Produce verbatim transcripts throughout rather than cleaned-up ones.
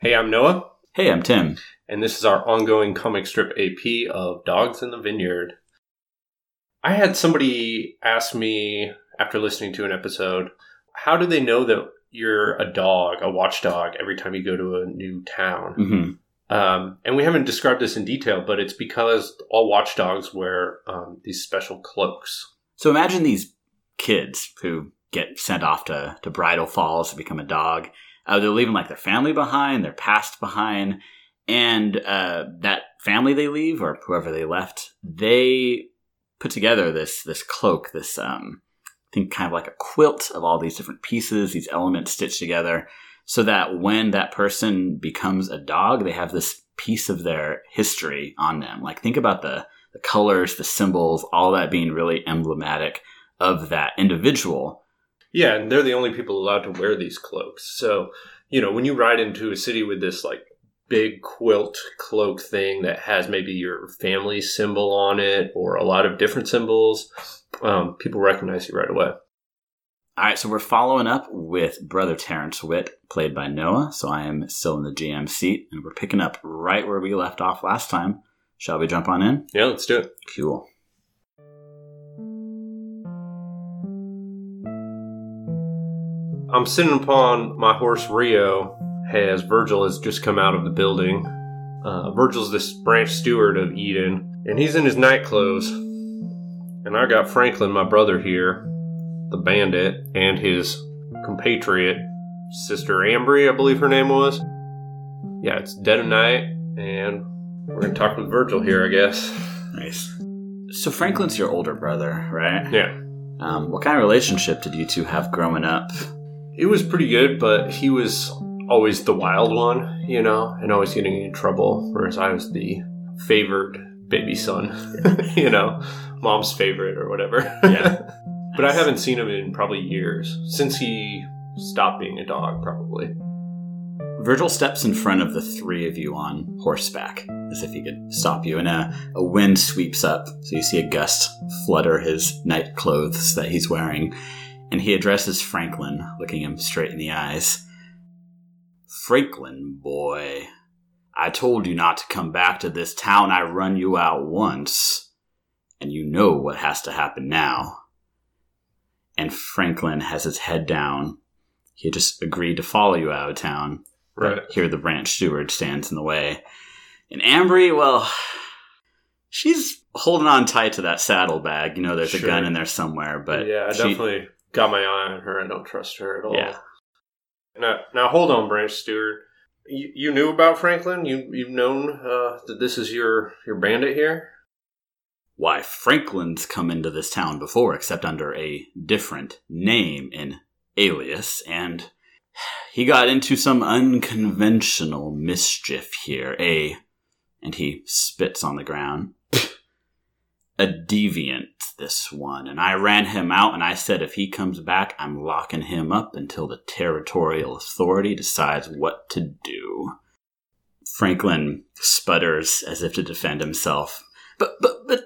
Hey, I'm Noah. Hey, I'm Tim. And this is our ongoing comic strip A P of Dogs in the Vineyard. I had somebody ask me after listening to an episode, how do they know that you're a dog, a watchdog, every time you go to a new town? Mm-hmm. Um, and we haven't described this in detail, but it's because all watchdogs wear um, these special cloaks. So imagine these kids who get sent off to, to Bridal Falls to become a dog. Uh, they're leaving like their family behind, their past behind, and uh, that family they leave, or whoever they left, they put together this this cloak, this um, I think kind of like a quilt of all these different pieces, these elements stitched together, so that when that person becomes a dog, they have this piece of their history on them. Like think about the the colors, the symbols, all that being really emblematic of that individual. Yeah, and they're the only people allowed to wear these cloaks. So, you know, when you ride into a city with this, like, big quilt cloak thing that has maybe your family symbol on it or a lot of different symbols, um, people recognize you right away. All right, so we're following up with Brother Terrence Witt, played by Noah. So I am still in the G M seat, and we're picking up right where we left off last time. Shall we jump on in? Yeah, let's do it. Cool. I'm sitting upon my horse Rio as Virgil has just come out of the building. Uh, Virgil's this branch steward of Eden, and he's in his night clothes. And I got Franklin, my brother here, the bandit, and his compatriot, Sister Ambry, I believe her name was. Yeah, it's dead of night, and we're going to talk with Virgil here, I guess. Nice. So Franklin's your older brother, right? Yeah. Um, what kind of relationship did you two have growing up? It was pretty good, but he was always the wild one, you know, and always getting in trouble, whereas I was the favored baby son, you know, mom's favorite or whatever. Yeah. But I haven't seen him in probably years, since he stopped being a dog, probably. Virgil steps in front of the three of you on horseback, as if he could stop you, and a, a wind sweeps up, so you see a gust flutter his night clothes that he's wearing. And he addresses Franklin, looking him straight in the eyes. Franklin, boy, I told you not to come back to this town. I run you out once, and you know what has to happen now. And Franklin has his head down. He just agreed to follow you out of town. Right. But here the branch steward stands in the way. And Ambry, well, she's holding on tight to that saddlebag. You know, there's Sure. a gun in there somewhere, but yeah, I she, definitely got my eye on her. I don't trust her at all. Yeah. Now, now hold on, branch steward. You, you knew about Franklin? You, you've known uh, that this is your, your bandit here? Why, Franklin's come into this town before, except under a different name and alias, and he got into some unconventional mischief here. A, and he spits on the ground, a deviant, this one. And I ran him out, and I said if he comes back, I'm locking him up until the territorial authority decides what to do. Franklin sputters as if to defend himself. But, but, but...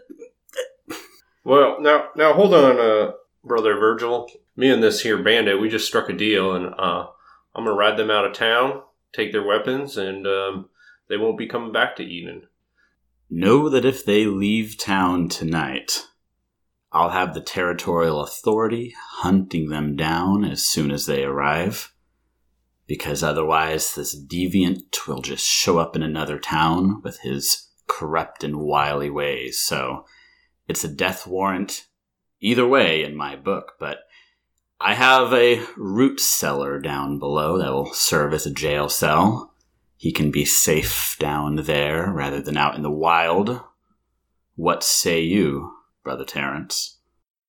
Well, now, now hold on, uh, Brother Virgil. Me and this here bandit, we just struck a deal, and uh, I'm going to ride them out of town, take their weapons, and um, they won't be coming back to Eden. Know that if they leave town tonight, I'll have the territorial authority hunting them down as soon as they arrive. Because otherwise, this deviant will just show up in another town with his corrupt and wily ways. So it's a death warrant either way in my book, but I have a root cellar down below that will serve as a jail cell. He can be safe down there rather than out in the wild. What say you, Brother Terrence?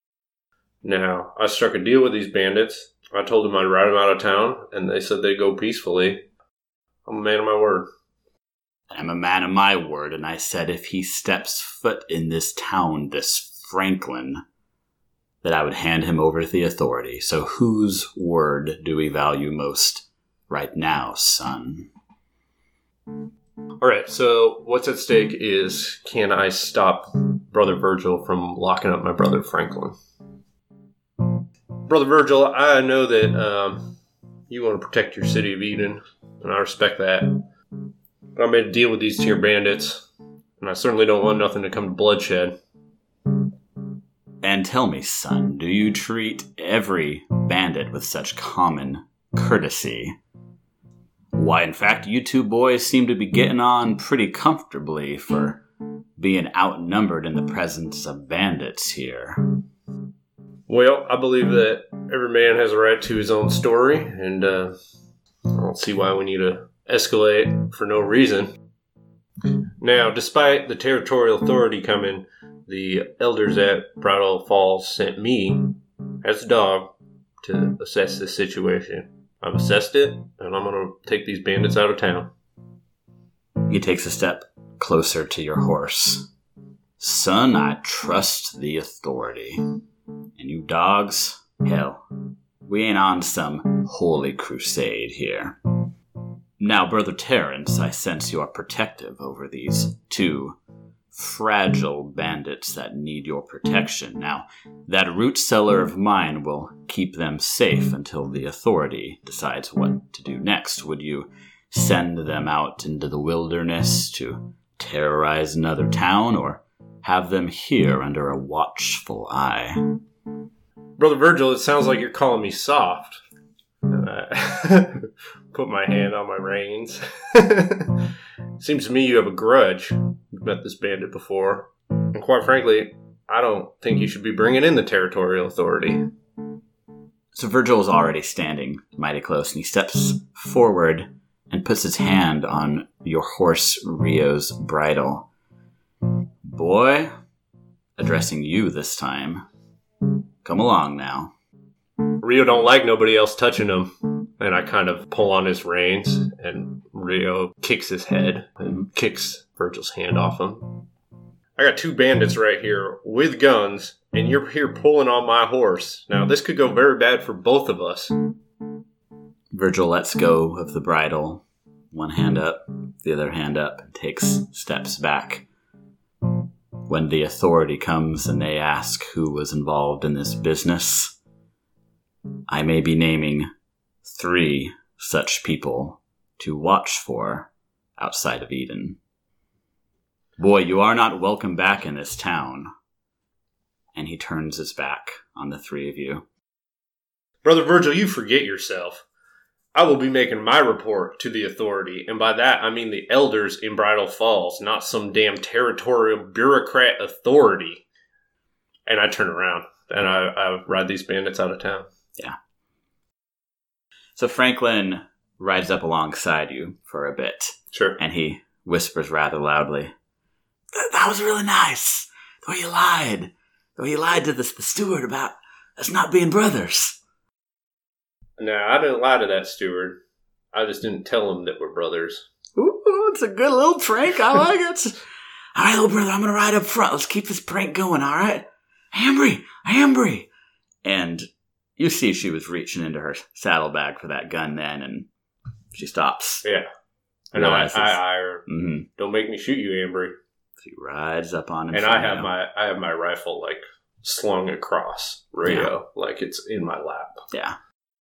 Now, I struck a deal with these bandits. I told them I'd ride them out of town, and they said they'd go peacefully. I'm a man of my word. I'm a man of my word, and I said if he steps foot in this town, this Franklin, that I would hand him over to the authority. So whose word do we value most right now, son? All right, so what's at stake is, can I stop Brother Virgil from locking up my brother Franklin? Brother Virgil, I know that um, you want to protect your city of Eden, and I respect that. But I made a deal with these tier bandits, and I certainly don't want nothing to come to bloodshed. And tell me, son, do you treat every bandit with such common courtesy? Why, in fact, you two boys seem to be getting on pretty comfortably for being outnumbered in the presence of bandits here. Well, I believe that every man has a right to his own story, and uh, I don't see why we need to escalate for no reason. Now, despite the territorial authority coming, the elders at Bridal Falls sent me, as a dog, to assess this situation. I've assessed it, and I'm going to take these bandits out of town. He takes a step closer to your horse. Son, I trust the authority. And you dogs, hell, we ain't on some holy crusade here. Now, Brother Terrence, I sense you are protective over these two fragile bandits that need your protection. Now, that root cellar of mine will keep them safe until the authority decides what to do next. Would you send them out into the wilderness to terrorize another town, or have them here under a watchful eye? Brother Virgil, it sounds like you're calling me soft. Uh, put my hand on my reins. Seems to me you have a grudge. You've met this bandit before. And quite frankly, I don't think you should be bringing in the territorial authority. So Virgil is already standing mighty close, and he steps forward and puts his hand on your horse Rio's bridle. Boy, addressing you this time, come along now. Rio don't like nobody else touching him. And I kind of pull on his reins, and Rio kicks his head and kicks Virgil's hand off him. I got two bandits right here with guns, and you're here pulling on my horse. Now, this could go very bad for both of us. Virgil lets go of the bridle, one hand up, the other hand up, and takes steps back. When the authority comes and they ask who was involved in this business, I may be naming three such people to watch for outside of Eden. Boy, you are not welcome back in this town. And he turns his back on the three of you. Brother Virgil, you forget yourself. I will be making my report to the authority, and by that I mean the elders in Bridal Falls, not some damn territorial bureaucrat authority. And I turn around, and I, I ride these bandits out of town. Yeah. So Franklin rides up alongside you for a bit. Sure. And he whispers rather loudly, That, that was really nice. The way you lied. The way you lied to this, the steward about us not being brothers. No, I didn't lie to that steward. I just didn't tell him that we're brothers. Ooh, it's a good little prank. I like it. All right, little brother, I'm going to ride up front. Let's keep this prank going, all right? Ambry, Ambry. And you see she was reaching into her saddlebag for that gun then, and she stops. Yeah. And I, I, I, I mm-hmm. Don't make me shoot you, Ambry. She rides up on him. And I have my I have my rifle, like, slung across Rio, yeah. Like it's in my lap. Yeah.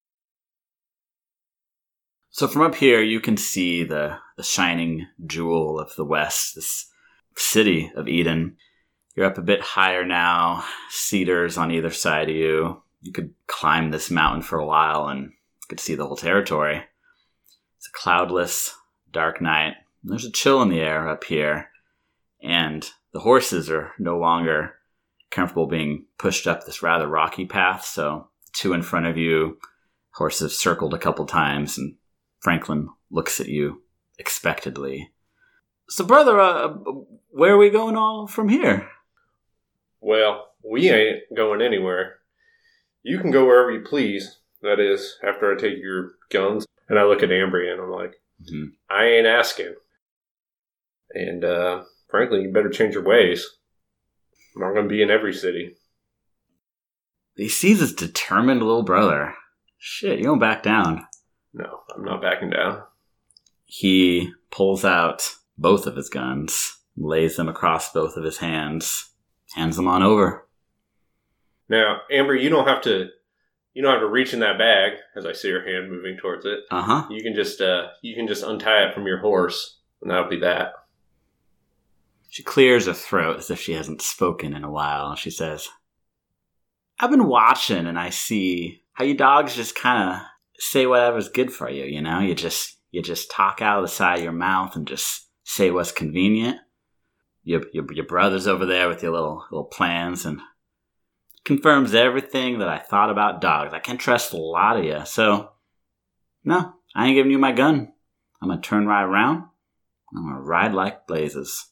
So from up here, you can see the, the shining jewel of the West, this city of Eden. You're up a bit higher now, cedars on either side of you. You could climb this mountain for a while and you could see the whole territory. It's a cloudless, dark night. There's a chill in the air up here. And the horses are no longer comfortable being pushed up this rather rocky path. So two in front of you, horses have circled a couple times, and Franklin looks at you expectedly. So, brother, uh, where are we going all from here? Well, we ain't going anywhere. You can go wherever you please. That is, after I take your guns. And I look at Ambry and I'm like, mm-hmm. I ain't asking. And, uh, frankly, you better change your ways. I'm not going to be in every city. He sees his determined little brother. Shit, you don't back down. No, I'm not backing down. He pulls out both of his guns, lays them across both of his hands, hands them on over. Now, Amber, you don't have to, you don't have to reach in that bag as I see her hand moving towards it. Uh-huh. You can just uh, you can just untie it from your horse, and that'll be that. She clears her throat as if she hasn't spoken in a while. She says, I've been watching, and I see how you dogs just kind of say whatever's good for you, you know? You just you just talk out of the side of your mouth and just say what's convenient. Your, your, your brother's over there with your little little plans and confirms everything that I thought about dogs. I can't trust a lot of you, so no, I ain't giving you my gun. I'm going to turn right around. I'm going to ride like blazes.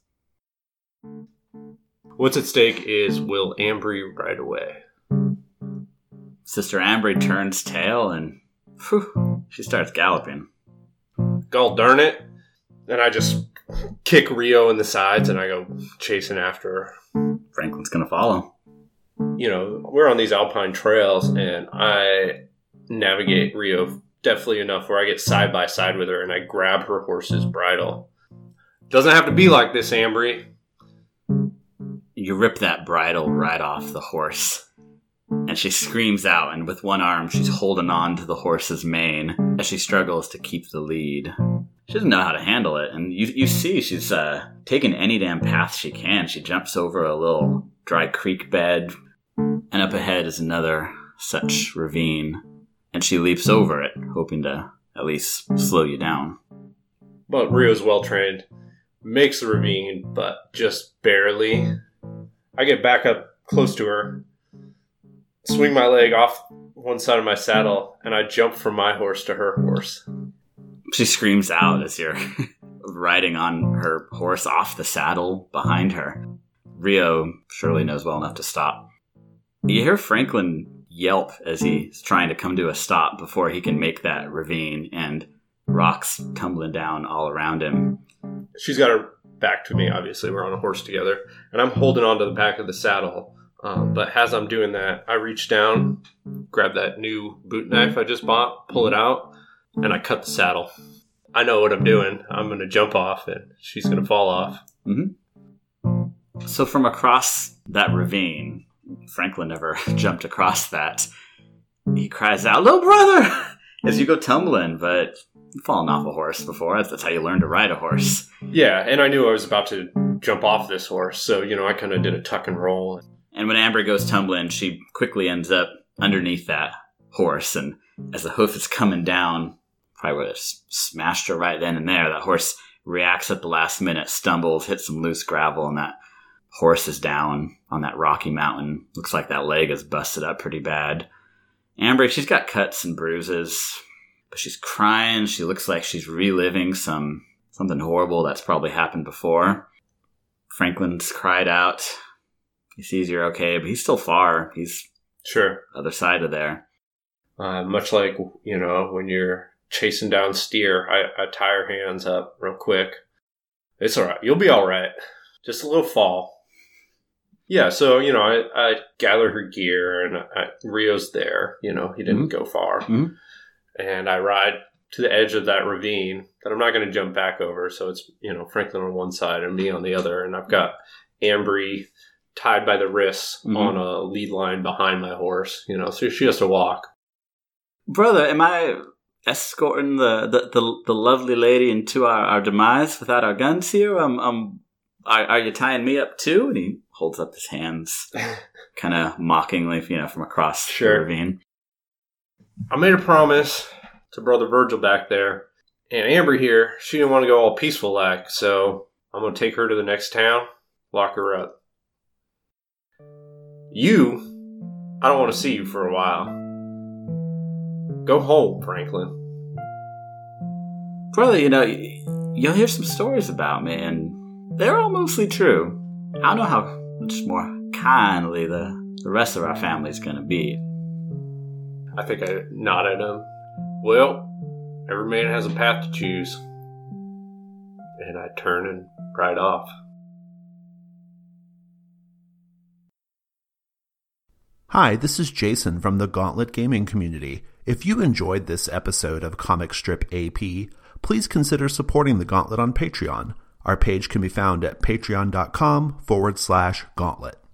What's at stake is, will Ambry ride away? Sister Ambry turns tail and whew, she starts galloping. God darn it. Then I just kick Rio in the sides and I go chasing after her. Franklin's going to follow. You know, we're on these alpine trails and I navigate Rio deftly enough where I get side by side with her and I grab her horse's bridle. Doesn't have to be like this, Ambry. You rip that bridle right off the horse. And she screams out, and with one arm, she's holding on to the horse's mane as she struggles to keep the lead. She doesn't know how to handle it, and you you see she's uh, taking any damn path she can. She jumps over a little dry creek bed, and up ahead is another such ravine, and she leaps over it, hoping to at least slow you down. But Rio's well-trained, makes the ravine, but just barely. I get back up close to her, swing my leg off one side of my saddle, and I jump from my horse to her horse. She screams out as you're riding on her horse off the saddle behind her. Rio surely knows well enough to stop. You hear Franklin yelp as he's trying to come to a stop before he can make that ravine, and rocks tumbling down all around him. She's got her back to me, obviously. We're on a horse together, and I'm holding on to the back of the saddle. Um, but as I'm doing that, I reach down, grab that new boot knife I just bought, pull it out, and I cut the saddle. I know what I'm doing. I'm going to jump off, and she's going to fall off. Mm-hmm. So from across that ravine, Franklin never jumped across that. He cries out, "Little brother!" as you go tumbling, but you've fallen off a horse before. That's how you learn to ride a horse. Yeah, and I knew I was about to jump off this horse, so, you know, I kind of did a tuck and roll. And when Ambry goes tumbling, she quickly ends up underneath that horse, and as the hoof is coming down, probably would have smashed her right then and there. That horse reacts at the last minute, stumbles, hits some loose gravel, and that horse is down on that rocky mountain. Looks like that leg is busted up pretty bad. Ambry, she's got cuts and bruises, but she's crying. She looks like she's reliving some something horrible that's probably happened before. Franklin's cried out. He sees you're okay, but he's still far. He's sure other side of there. Uh, much like, you know, when you're chasing down steer, I, I tie her hands up real quick. It's all right. You'll be all right. Just a little fall. Yeah, so, you know, I, I gather her gear, and I, Rio's there. You know, he didn't mm-hmm. go far. Mm-hmm. And I ride to the edge of that ravine that I'm not going to jump back over. So it's, you know, Franklin on one side and me on the other. And I've got Ambry tied by the wrists mm-hmm. on a lead line behind my horse, you know, so she has to walk. Brother, am I escorting the, the, the, the lovely lady into our, our demise without our guns here? Um, um, are, are you tying me up too? And he holds up his hands kind of mockingly, you know, from across sure. the ravine. I made a promise to Brother Virgil back there, and Ambry here, she didn't want to go all peaceful like, so I'm going to take her to the next town, lock her up. You, I don't want to see you for a while. Go home, Franklin. Brother, you know, you'll hear some stories about me, and they're all mostly true. I don't know how much more kindly the, the rest of our family's going to be. I think I nodded at him. Well, every man has a path to choose. And I turn and ride off. Hi, this is Jason from the Gauntlet Gaming Community. If you enjoyed this episode of Comic Strip A P, please consider supporting the Gauntlet on Patreon. Our page can be found at patreon.com forward slash gauntlet.